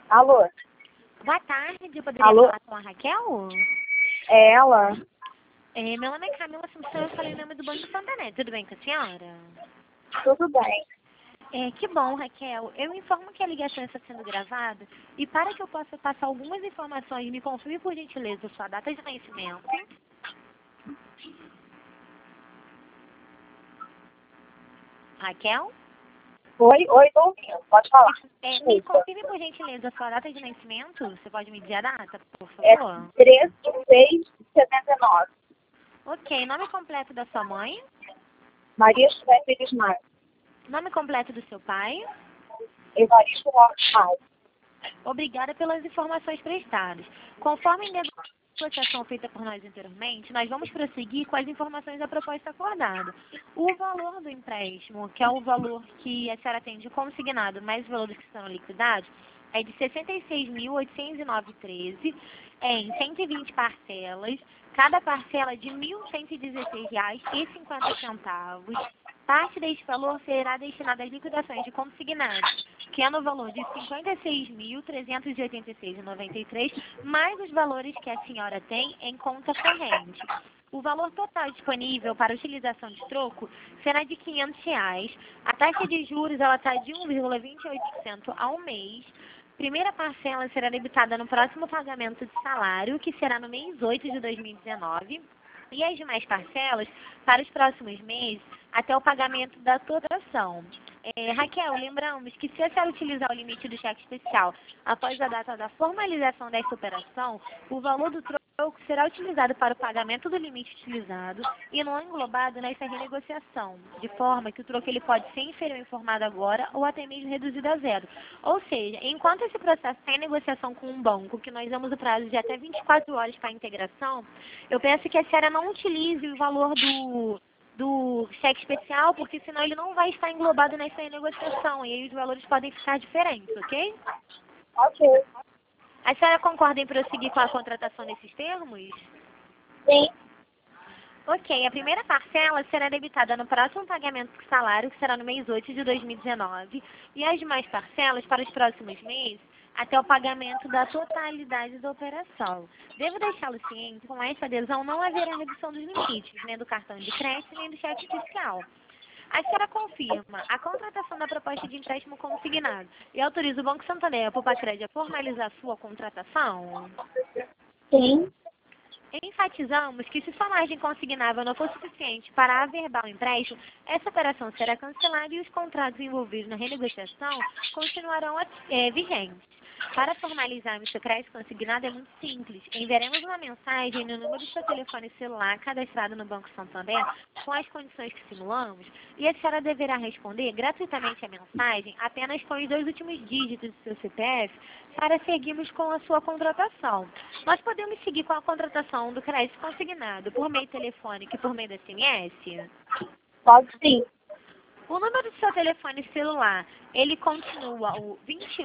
Alô? Boa tarde, eu poderia Alô? falar com a Raquel? É ela? Meu nome é Camila Assunção, eu falei o nome do Banco Santander. Tudo bem com a senhora? Tudo bem. Que bom, Raquel. Eu informo que a ligação está sendo gravada e para que eu possa passar algumas informações, me confirme por gentileza sua data de nascimento. Raquel? Oi, tô ouvindo. Pode falar. Me Desculpa. confirme por gentileza sua data de nascimento. Você pode me dizer a data, por É favor? 13/6/79. Ok, nome completo da sua mãe? Maria José Pires Maia. Nome completo do seu pai? Evaristo Lopes Maia. Obrigada pelas informações prestadas. Conforme a negociação feita por nós anteriormente, nós vamos prosseguir com as informações da proposta acordada. O valor do empréstimo, que é o valor que a senhora tem de consignado, mais o valor dos que serão liquidados, é de R$ 66.809,13 em 120 parcelas, cada parcela de R$ 1.116,50. Parte deste valor será destinada às liquidações de consignados, que é no valor de R$ 56.386,93, mais os valores que a senhora tem em conta corrente. O valor total disponível para utilização de troco será de R$ 500. A taxa de juros ela está de 1,28% ao mês. Primeira parcela será debitada no próximo pagamento de salário, que será no mês 8 de 2019. E as demais parcelas para os próximos meses até o pagamento da totação. Raquel, lembramos que se a senhora utilizar o limite do cheque especial após a data da formalização desta operação, o valor do troco será utilizado para o pagamento do limite utilizado e não englobado nessa renegociação, de forma que o troco ele pode ser inferior informado agora ou até mesmo reduzido a zero. Ou seja, enquanto esse processo está em negociação com um banco, que nós damos o prazo de até 24 horas para a integração, eu peço que a senhora não utilize o valor do cheque especial, porque senão ele não vai estar englobado nessa negociação e aí os valores podem ficar diferentes, ok? Ok. A senhora concorda em prosseguir com a contratação nesses termos? Sim. Ok, a primeira parcela será debitada no próximo pagamento do salário, que será no mês 8 de 2019, e as demais parcelas para os próximos meses, até o pagamento da totalidade da operação. Devo deixá-lo ciente, com esta adesão não haverá redução dos limites, nem do cartão de crédito, nem do cheque especial. A senhora confirma a contratação da proposta de empréstimo consignado e autoriza o Banco Santander e a Pupacred a formalizar sua contratação? Sim. Enfatizamos que se sua margem consignável não for suficiente para averbar o empréstimo, essa operação será cancelada e os contratos envolvidos na renegociação continuarão vigentes. Para formalizarmos seu crédito consignado é muito simples. Enviaremos uma mensagem no número do seu telefone celular cadastrado no Banco Santander com as condições que simulamos e a senhora deverá responder gratuitamente a mensagem apenas com os 2 últimos dígitos do seu CPF para seguirmos com a sua contratação. Nós podemos seguir com a contratação do crédito consignado por meio telefônico e por meio da SMS? Pode sim. O número do seu telefone celular, ele continua o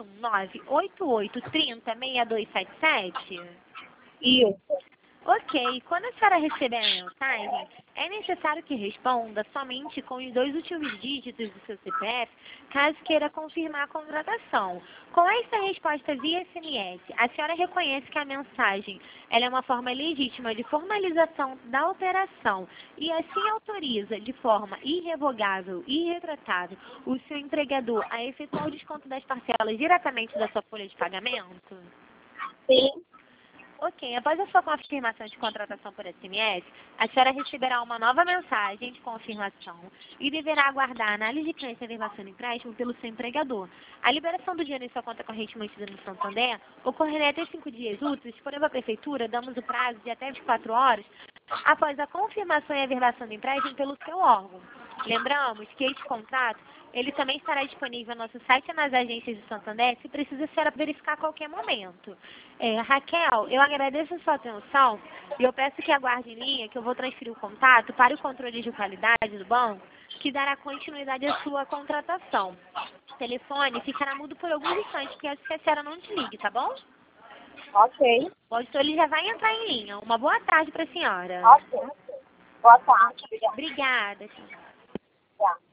21988306277? Isso. Ok, quando a senhora receber a mensagem, é necessário que responda somente com os 2 últimos dígitos do seu CPF, caso queira confirmar a contratação. Com esta resposta via SMS, a senhora reconhece que a mensagem ela é uma forma legítima de formalização da operação e assim autoriza de forma irrevogável e irretratável o seu empregador a efetuar o desconto das parcelas diretamente da sua folha de pagamento? Sim. Ok, após a sua confirmação de contratação por SMS, a senhora receberá uma nova mensagem de confirmação e deverá aguardar a análise de crédito e averbação do empréstimo pelo seu empregador. A liberação do dinheiro em sua conta corrente mantida no Santander ocorrerá até 5 dias úteis, porém para a Prefeitura damos o prazo de até 24 horas após a confirmação e averbação do empréstimo pelo seu órgão. Lembramos que este contrato ele também estará disponível no nosso site e nas agências de Santander, se precisa ser verificar a qualquer momento. Raquel, eu agradeço a sua atenção e eu peço que aguarde em linha que eu vou transferir o contato para o controle de qualidade do banco, que dará continuidade à sua contratação. O telefone ficará mudo por alguns instantes, porque a senhora não desligue, tá bom? Ok. O auditor ele já vai entrar em linha. Uma boa tarde para a senhora. Ok. Boa tarde. Obrigada. Obrigada, senhora. Tchau.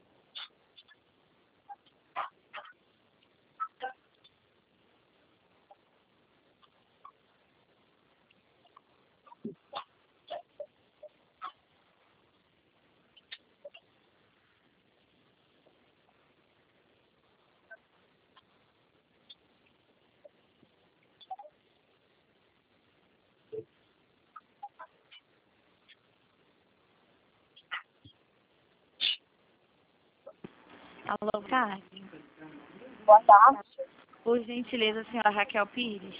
Alô, Carmen. Boa tarde. Por gentileza, a senhora Raquel Pires.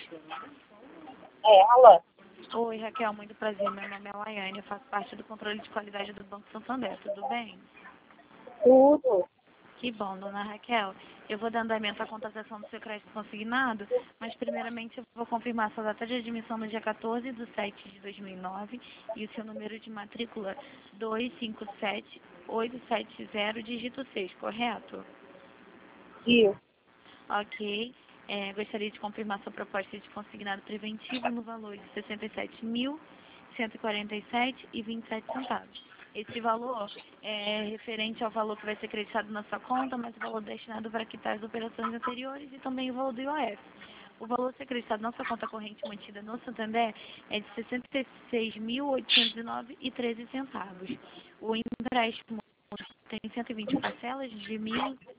Alô. Oi, Raquel, muito prazer. Meu nome é Laiane, eu faço parte do controle de qualidade do Banco Santander. Tudo bem? Tudo. Que bom, dona Raquel. Eu vou dar andamento à contratação do seu crédito consignado, mas primeiramente eu vou confirmar sua data de admissão no dia 14/7/2009 e o seu número de matrícula 257870, dígito 6, correto? Isso. Ok. Gostaria de confirmar sua proposta de consignado preventivo no valor de R$ 67.147,27. Esse valor é referente ao valor que vai ser acreditado na sua conta, mas o valor destinado para quitar as operações anteriores e também o valor do IOF. O valor a ser acreditado na sua conta corrente mantida no Santander é de R$ 66.809,13. O empréstimo tem 120 parcelas de R$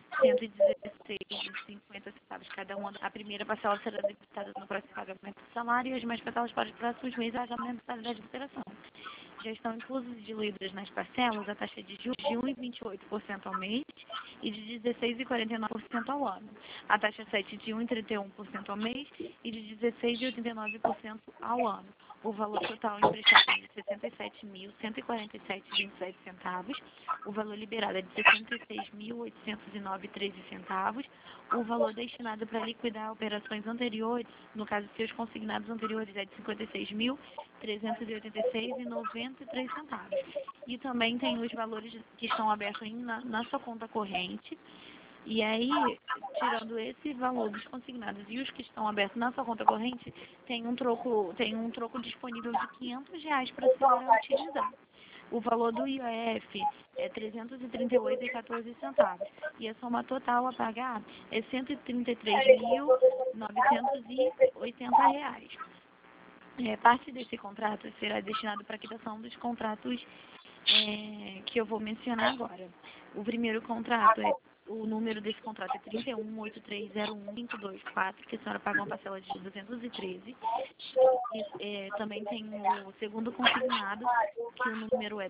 1.116,50 cada uma. A primeira parcela será debitada no próximo pagamento do salário e as demais parcelas para os próximos meses a mensalidade de operação. Já estão inclusas e diluídas nas parcelas a taxa de juros de 1,28% ao mês e de 16,49% ao ano. A taxa 7 de 1,31% ao mês e de 16,89% ao ano. O valor total emprestado é de R$ 67.147,27. O valor liberado é de R$ 66.809,13. O valor destinado para liquidar operações anteriores, no caso de seus consignados anteriores, é de R$ 56.386,93. E também tem os valores que estão abertos na sua conta corrente. E aí, tirando esse valor dos consignados e os que estão abertos na sua conta corrente, tem um troco disponível de R$ 500 para a senhora utilizar. O valor do IOF é R$ 338,14 e a soma total a pagar é R$ 133.980. Parte desse contrato será destinado para a quitação dos contratos que eu vou mencionar agora. O primeiro contrato o número desse contrato é 31.8301.524, que a senhora paga uma parcela de 213. Também tem o segundo consignado, que o número é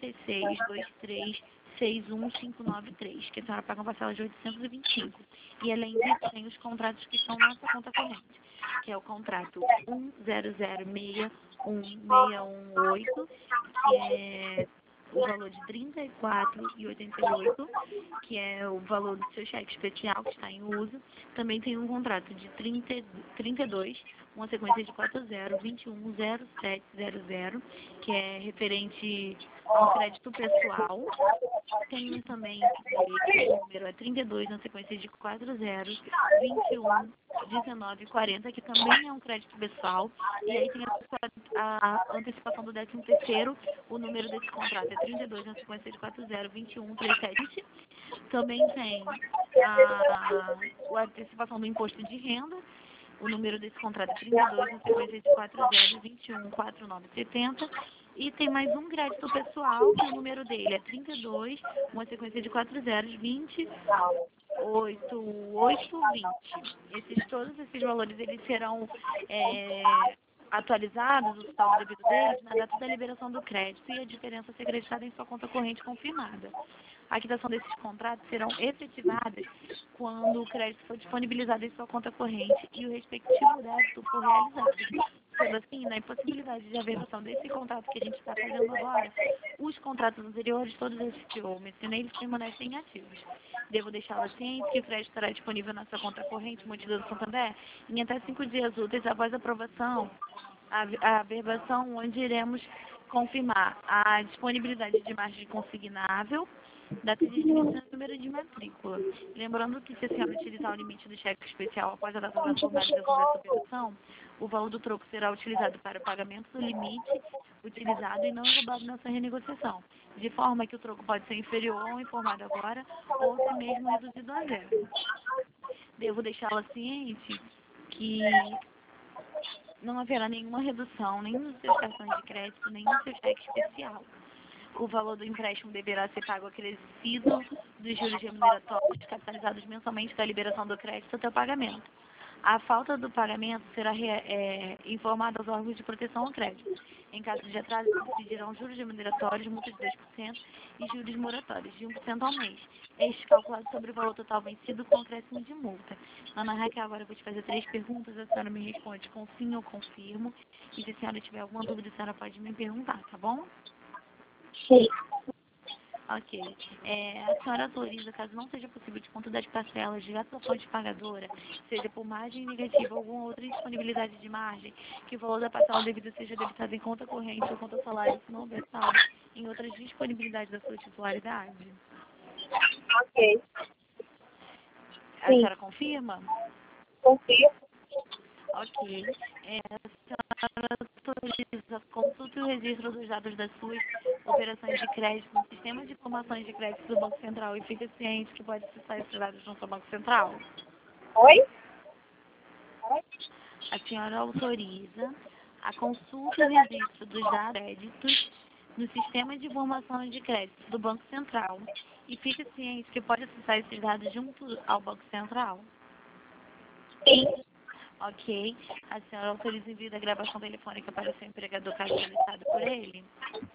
36.23.61593, que a senhora paga uma parcela de 825. E além disso, tem os contratos que estão na sua conta corrente, que é o contrato 100611618, que é o valor de R$ 34,88, que é o valor do seu cheque especial que está em uso. Também tem um contrato de 32, uma sequência de 40210700, que é referente ao crédito pessoal. Tem também que o número é 32, uma sequência de 40211940, que também é um crédito pessoal. E aí tem a antecipação do 13º, o número desse contrato é 32, na sequência de 402137. Também tem a antecipação do imposto de renda, o número desse contrato é 32, na sequência de 40214970. E tem mais um crédito pessoal, que o número dele é 32, uma sequência de 40208820. Todos esses valores eles serão atualizados, o saldo devido deles, na data da liberação do crédito e a diferença a ser creditada em sua conta corrente confirmada. A quitação desses contratos serão efetivadas quando o crédito for disponibilizado em sua conta corrente e o respectivo débito for realizado. Sendo assim, na impossibilidade de averbação desse contrato que a gente está fazendo agora, os contratos anteriores, todos esses que eu mencionei, eles permanecem ativos. Devo deixá-la ciente que o crédito estará disponível na sua conta corrente mantida do Santander em até 5 dias úteis após a aprovação, a averbação, onde iremos confirmar a disponibilidade de margem consignável, data de admissão e número de matrícula. Lembrando que se a senhora utilizar o limite do cheque especial após a data da formalização dessa operação, o valor do troco será utilizado para o pagamento do limite utilizado e não englobado nessa renegociação, de forma que o troco pode ser inferior ao informado agora ou até mesmo reduzido a zero. Devo deixá-la ciente que não haverá nenhuma redução, nem nos seus cartões de crédito, nem no seu cheque especial. O valor do empréstimo deverá ser pago acrescido dos juros remuneratórios capitalizados mensalmente da liberação do crédito até o pagamento. A falta do pagamento será informada aos órgãos de proteção ao crédito. Em caso de atraso, exigirão juros remuneratórios, multa de 2% e juros moratórios de 1% ao mês. Este calculado sobre o valor total vencido com acréscimo de multa. Ana Raquel, agora eu vou te fazer 3 perguntas, a senhora me responde com sim ou confirmo. E se a senhora tiver alguma dúvida, a senhora pode me perguntar, tá bom? Sim. Ok. A senhora autoriza, caso não seja possível de conta das parcelas de atua fonte pagadora, seja por margem negativa ou alguma outra disponibilidade de margem, que o valor da parcela devida seja debitado em conta corrente ou conta salário se não versado em outras disponibilidades da sua titularidade? Ok. A Sim. senhora confirma? Confio. Ok. A senhora autoriza consulta e o registro dos dados das suas operações de crédito no sistema de informações de crédito do Banco Central e fica ciente que pode acessar esses dados no seu Banco Central? Oi? A senhora autoriza a consulta e o registro dos dados de créditos no sistema de informações de crédito do Banco Central e fica ciente que pode acessar esses dados junto ao Banco Central? Sim. Ok. A senhora autoriza o envio da gravação telefônica para o seu empregador caso solicitado por ele?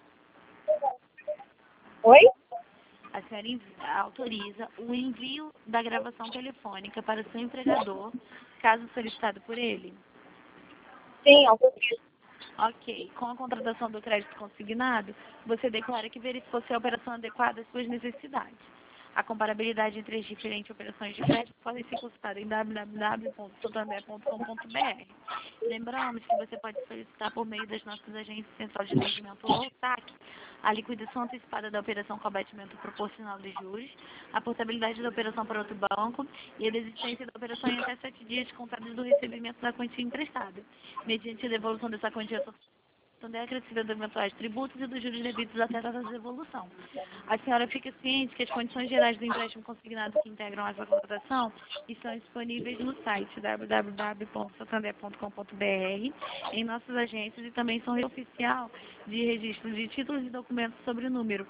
Oi? A senhora autoriza o envio da gravação telefônica para o seu empregador caso solicitado por ele? Sim, autorizo. Ok. Com a contratação do crédito consignado, você declara que verificou se a operação adequada às suas necessidades. A comparabilidade entre as diferentes operações de crédito pode ser consultada em www.santander.com.br. Lembramos que você pode solicitar por meio das nossas agências central de atendimento ou SAC a liquidação antecipada da operação com abatimento proporcional de juros, a portabilidade da operação para outro banco e a desistência da operação em até 7 dias contados do recebimento da quantia emprestada, mediante a devolução dessa quantia Santander acrescida dos eventuais tributos e dos juros devidos até a data de devolução. A senhora fica ciente que as condições gerais do empréstimo consignado que integram essa contratação estão disponíveis no site www.santander.com.br, em nossas agências e também são oficial de registro de títulos e documentos sobre o número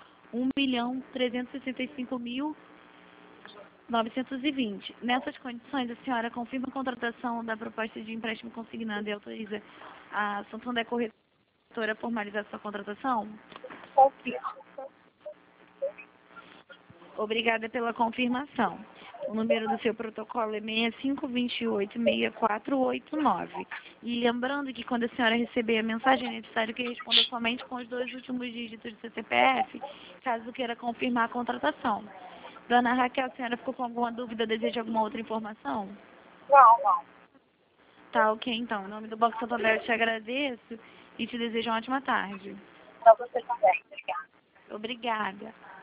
1.365.920. Nessas condições, a senhora confirma a contratação da proposta de empréstimo consignado e autoriza a Santander Corretora a formalizar sua contratação? Confio. Obrigada pela confirmação. O número do seu protocolo é 6528-6489. E lembrando que quando a senhora receber a mensagem, é necessário que responda somente com os 2 últimos dígitos do seu CPF, caso queira confirmar a contratação. Dona Raquel, a senhora ficou com alguma dúvida, deseja alguma outra informação? Não. Tá, ok, então. Em nome do Banco Santander, eu te agradeço e te desejo uma ótima tarde. Para você também. Obrigada. Obrigada.